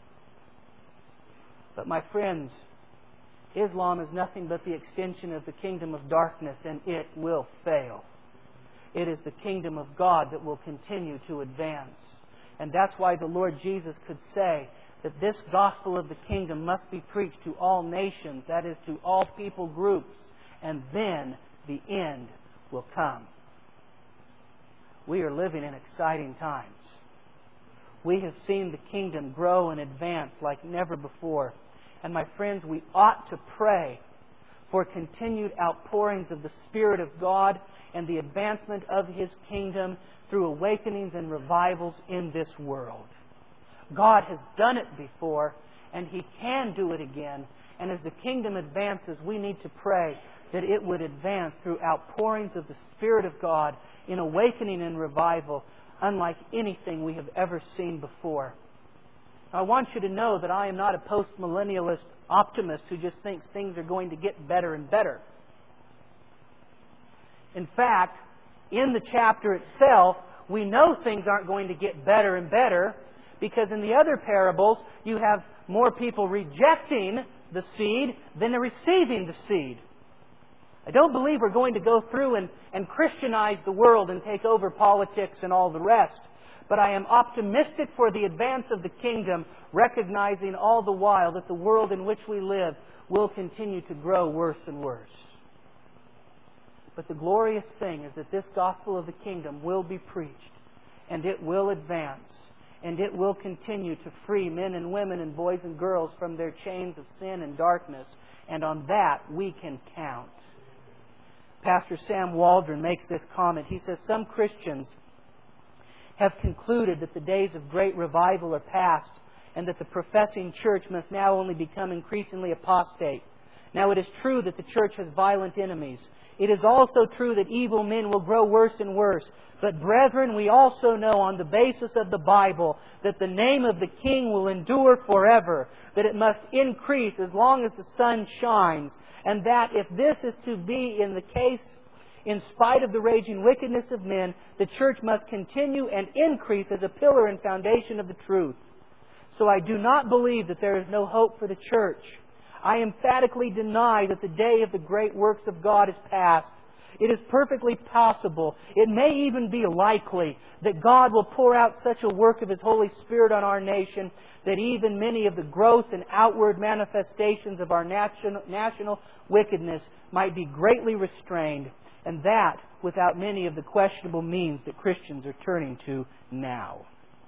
But my friends, Islam is nothing but the extension of the kingdom of darkness, and it will fail. It is the kingdom of God that will continue to advance. And that's why the Lord Jesus could say that this gospel of the kingdom must be preached to all nations, that is, to all people groups, and then the end will come. We are living in exciting times. We have seen the kingdom grow and advance like never before. And my friends, we ought to pray for continued outpourings of the Spirit of God and the advancement of His kingdom through awakenings and revivals in this world. God has done it before, and He can do it again. And as the kingdom advances, we need to pray that it would advance through outpourings of the Spirit of God in awakening and revival unlike anything we have ever seen before. I want you to know that I am not a post-millennialist optimist who just thinks things are going to get better and better. In fact, in the chapter itself, we know things aren't going to get better and better because in the other parables, you have more people rejecting the seed than receiving the seed. I don't believe we're going to go through and Christianize the world and take over politics and all the rest. But I am optimistic for the advance of the kingdom, recognizing all the while that the world in which we live will continue to grow worse and worse. But the glorious thing is that this gospel of the kingdom will be preached, and it will advance, and it will continue to free men and women and boys and girls from their chains of sin and darkness. And on that we can count. Pastor Sam Waldron makes this comment. He says, some Christians have concluded that the days of great revival are past, and that the professing church must now only become increasingly apostate. Now, it is true that the church has violent enemies. It is also true that evil men will grow worse and worse. But brethren, we also know on the basis of the Bible that the name of the King will endure forever, that it must increase as long as the sun shines, and that if this is to be in the case, in spite of the raging wickedness of men, the church must continue and increase as a pillar and foundation of the truth. So I do not believe that there is no hope for the church. I emphatically deny that the day of the great works of God is past. It is perfectly possible, it may even be likely, that God will pour out such a work of His Holy Spirit on our nation that even many of the gross and outward manifestations of our national wickedness might be greatly restrained, and that without many of the questionable means that Christians are turning to now.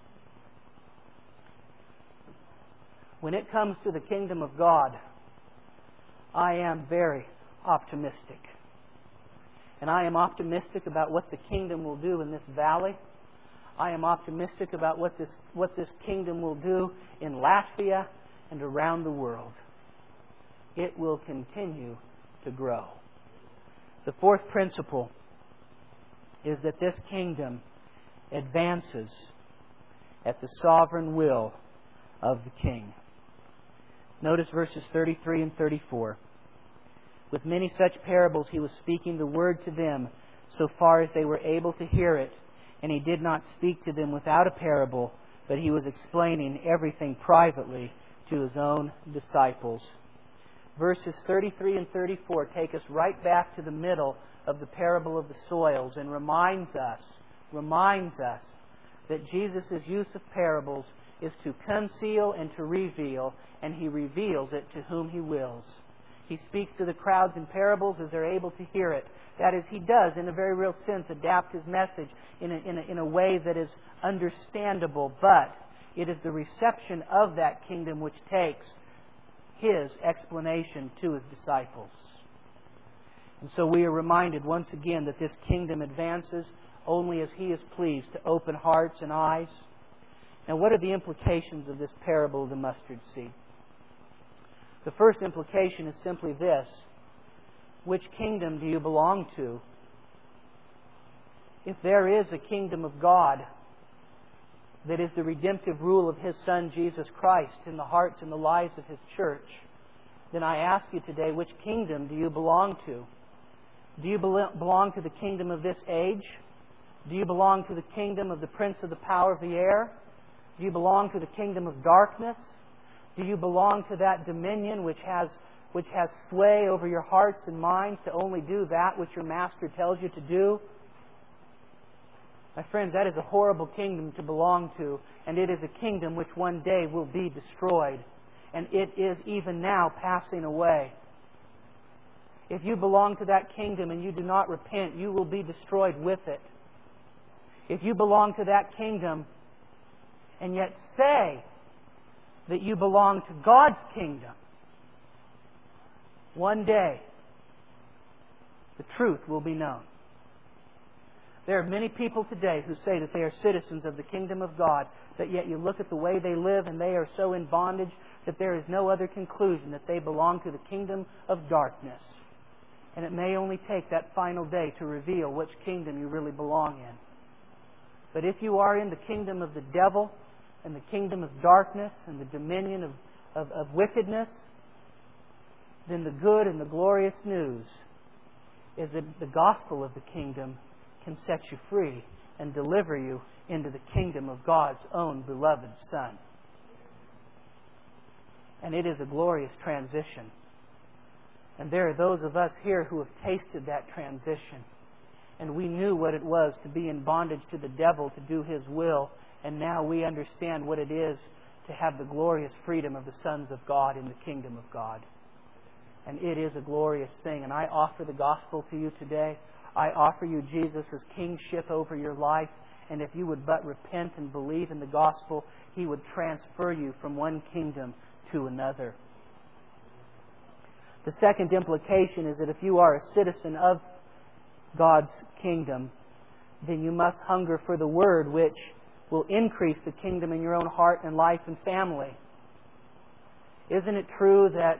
When it comes to the kingdom of God, I am very optimistic. And I am optimistic about what the kingdom will do in this valley. I am optimistic about what this kingdom will do in Latvia and around the world. It will continue to grow. The fourth principle is that this kingdom advances at the sovereign will of the King. Notice verses 33 and 34. With many such parables He was speaking the word to them so far as they were able to hear it, and He did not speak to them without a parable, but He was explaining everything privately to His own disciples. Verses 33 and 34 take us right back to the middle of the parable of the soils and reminds us that Jesus' use of parables is to conceal and to reveal, and He reveals it to whom He wills. He speaks to the crowds in parables as they're able to hear it. That is, He does, in a very real sense, adapt His message in a way that is understandable, but it is the reception of that kingdom which takes His explanation to His disciples. And so we are reminded once again that this kingdom advances only as He is pleased to open hearts and eyes. Now, what are the implications of this parable of the mustard seed? The first implication is simply this: which kingdom do you belong to? If there is a kingdom of God that is the redemptive rule of His Son, Jesus Christ, in the hearts and the lives of His church, then I ask you today, which kingdom do you belong to? Do you belong to the kingdom of this age? Do you belong to the kingdom of the prince of the power of the air? Do you belong to the kingdom of darkness? Do you belong to that dominion which has sway over your hearts and minds to only do that which your master tells you to do? My friends, that is a horrible kingdom to belong to, and it is a kingdom which one day will be destroyed. And it is even now passing away. If you belong to that kingdom and you do not repent, you will be destroyed with it. If you belong to that kingdom and yet say that you belong to God's kingdom, one day the truth will be known. There are many people today who say that they are citizens of the kingdom of God, but yet you look at the way they live and they are so in bondage that there is no other conclusion that they belong to the kingdom of darkness. And it may only take that final day to reveal which kingdom you really belong in. But if you are in the kingdom of the devil and the kingdom of darkness and the dominion of wickedness, then the good and the glorious news is that the gospel of the kingdom can set you free and deliver you into the kingdom of God's own beloved Son. And it is a glorious transition. And there are those of us here who have tasted that transition. And we knew what it was to be in bondage to the devil, to do his will. And now we understand what it is to have the glorious freedom of the sons of God in the kingdom of God. And it is a glorious thing. And I offer the gospel to you today. I offer you Jesus as kingship over your life. And if you would but repent and believe in the gospel, He would transfer you from one kingdom to another. The second implication is that if you are a citizen of God's kingdom, then you must hunger for the Word, which will increase the kingdom in your own heart and life and family. Isn't it true that,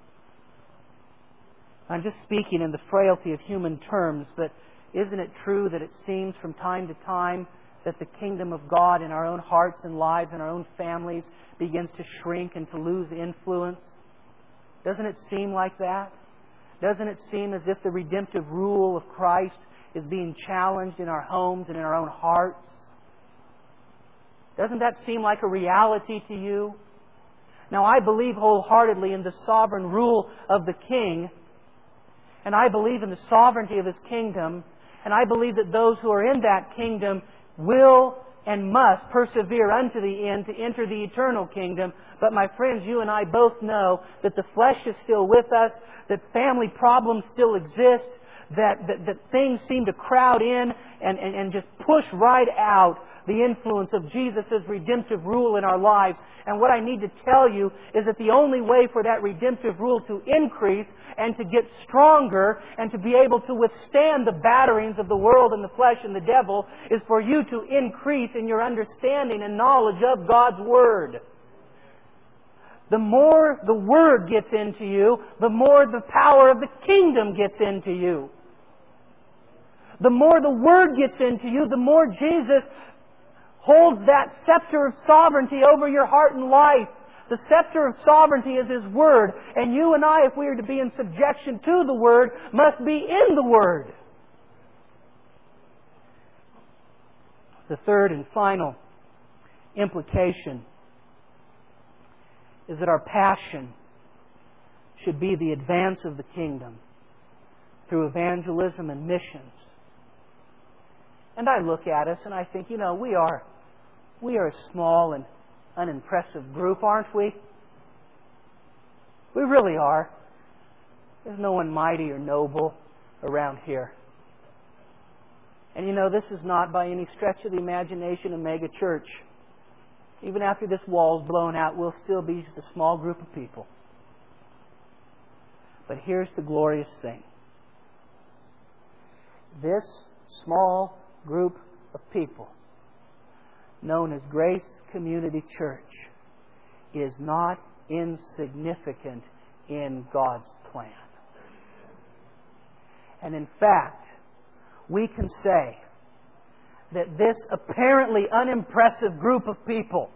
I'm just speaking in the frailty of human terms, but isn't it true that it seems from time to time that the kingdom of God in our own hearts and lives and our own families begins to shrink and to lose influence? Doesn't it seem like that? Doesn't it seem as if the redemptive rule of Christ is being challenged in our homes and in our own hearts? Doesn't that seem like a reality to you? Now, I believe wholeheartedly in the sovereign rule of the King, and I believe in the sovereignty of His kingdom, and I believe that those who are in that kingdom will and must persevere unto the end to enter the eternal kingdom. But my friends, you and I both know that the flesh is still with us, that family problems still exist, that things seem to crowd in and just push right out the influence of Jesus' redemptive rule in our lives. And what I need to tell you is that the only way for that redemptive rule to increase and to get stronger and to be able to withstand the batterings of the world and the flesh and the devil is for you to increase in your understanding and knowledge of God's Word. The more the Word gets into you, the more the power of the kingdom gets into you. The more the Word gets into you, the more Jesus holds that scepter of sovereignty over your heart and life. The scepter of sovereignty is His Word. And you and I, if we are to be in subjection to the Word, must be in the Word. The third and final implication is that our passion should be the advance of the kingdom through evangelism and missions. And I look at us and I think, we are a small and unimpressive group, aren't we? We really are. There's no one mighty or noble around here. And this is not by any stretch of the imagination a mega church. Even after this wall's blown out, we'll still be just a small group of people. But here's the glorious thing. This small group of people, known as Grace Community Church, is not insignificant in God's plan. And in fact, we can say that this apparently unimpressive group of people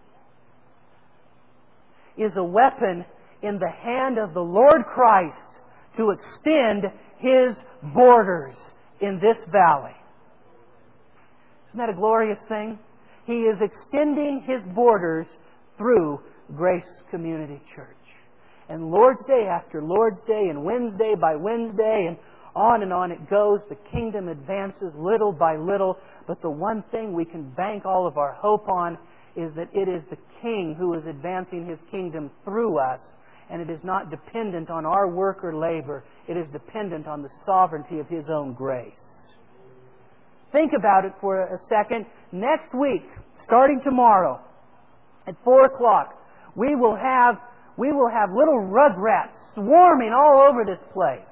is a weapon in the hand of the Lord Christ to extend His borders in this valley. Isn't that a glorious thing? He is extending His borders through Grace Community Church. And Lord's Day after Lord's Day and Wednesday by Wednesday and on it goes. The kingdom advances little by little. But the one thing we can bank all of our hope on is that it is the King who is advancing His kingdom through us. And it is not dependent on our work or labor. It is dependent on the sovereignty of His own grace. Think about it for a second. Next week, starting tomorrow, at 4 o'clock, we will have little rugrats swarming all over this place.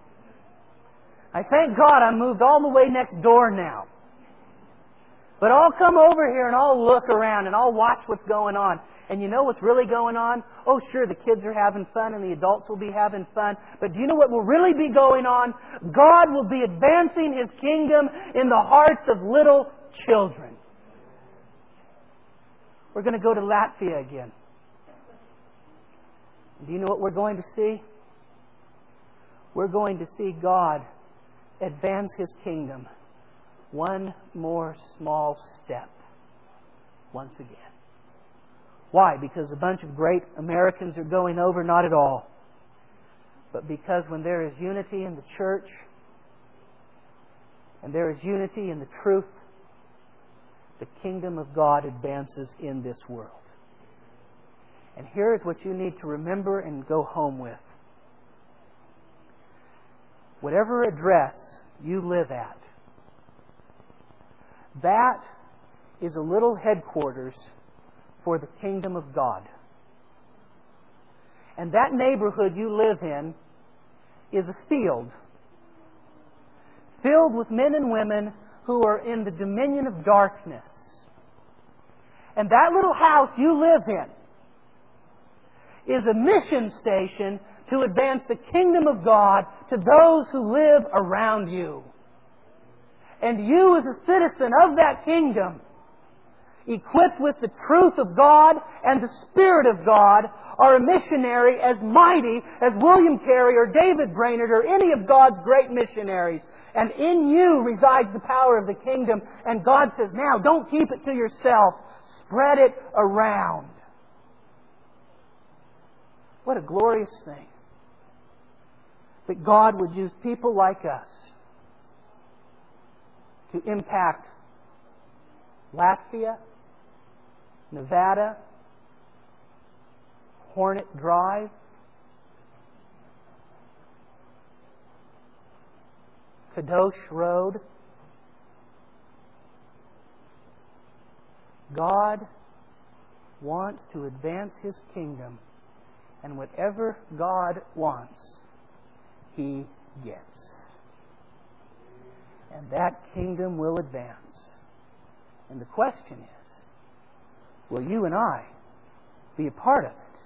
I thank God I moved all the way next door now. But I'll come over here and I'll look around and I'll watch what's going on. And you know what's really going on? Oh, sure, the kids are having fun and the adults will be having fun. But do you know what will really be going on? God will be advancing His kingdom in the hearts of little children. We're going to go to Latvia again. Do you know what we're going to see? We're going to see God advance His kingdom one more small step once again. Why? Because a bunch of great Americans are going over? Not at all. But because when there is unity in the church and there is unity in the truth, the kingdom of God advances in this world. And here is what you need to remember and go home with. Whatever address you live at. That is a little headquarters for the kingdom of God. And that neighborhood you live in is a field filled with men and women who are in the dominion of darkness. And that little house you live in is a mission station to advance the kingdom of God to those who live around you. And you, as a citizen of that kingdom, equipped with the truth of God and the Spirit of God, are a missionary as mighty as William Carey or David Brainerd or any of God's great missionaries. And in you resides the power of the kingdom. And God says, now, don't keep it to yourself. Spread it around. What a glorious thing that God would use people like us to impact Latvia, Nevada, Hornet Drive, Kadosh Road. God wants to advance His kingdom, and whatever God wants, He gets. And that kingdom will advance. And the question is, will you and I be a part of it?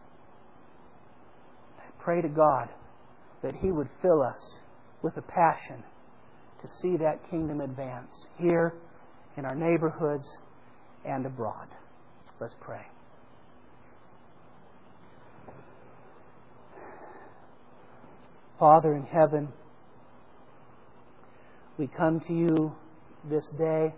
I pray to God that He would fill us with a passion to see that kingdom advance here in our neighborhoods and abroad. Let's pray. Father in heaven, we come to You this day,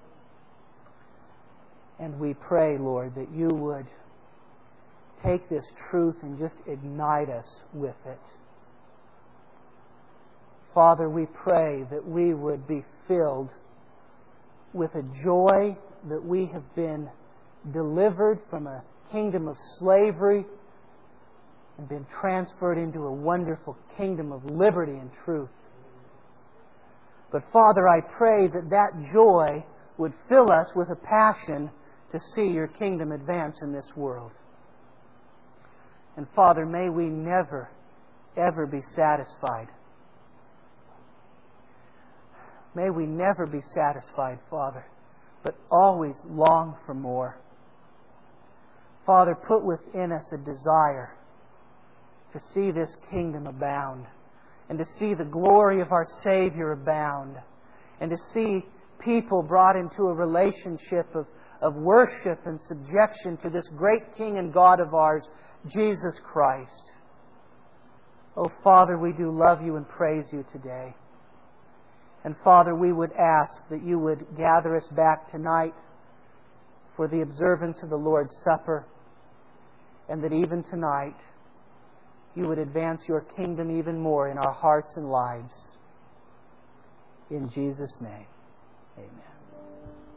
and we pray, Lord, that You would take this truth and just ignite us with it. Father, we pray that we would be filled with a joy that we have been delivered from a kingdom of slavery and been transferred into a wonderful kingdom of liberty and truth. But Father, I pray that that joy would fill us with a passion to see Your kingdom advance in this world. And Father, may we never, ever be satisfied. May we never be satisfied, Father, but always long for more. Father, put within us a desire to see this kingdom abound, and to see the glory of our Savior abound, and to see people brought into a relationship of worship and subjection to this great King and God of ours, Jesus Christ. Oh, Father, we do love You and praise You today. And Father, we would ask that You would gather us back tonight for the observance of the Lord's Supper, and that even tonight You would advance Your kingdom even more in our hearts and lives. In Jesus' name, amen.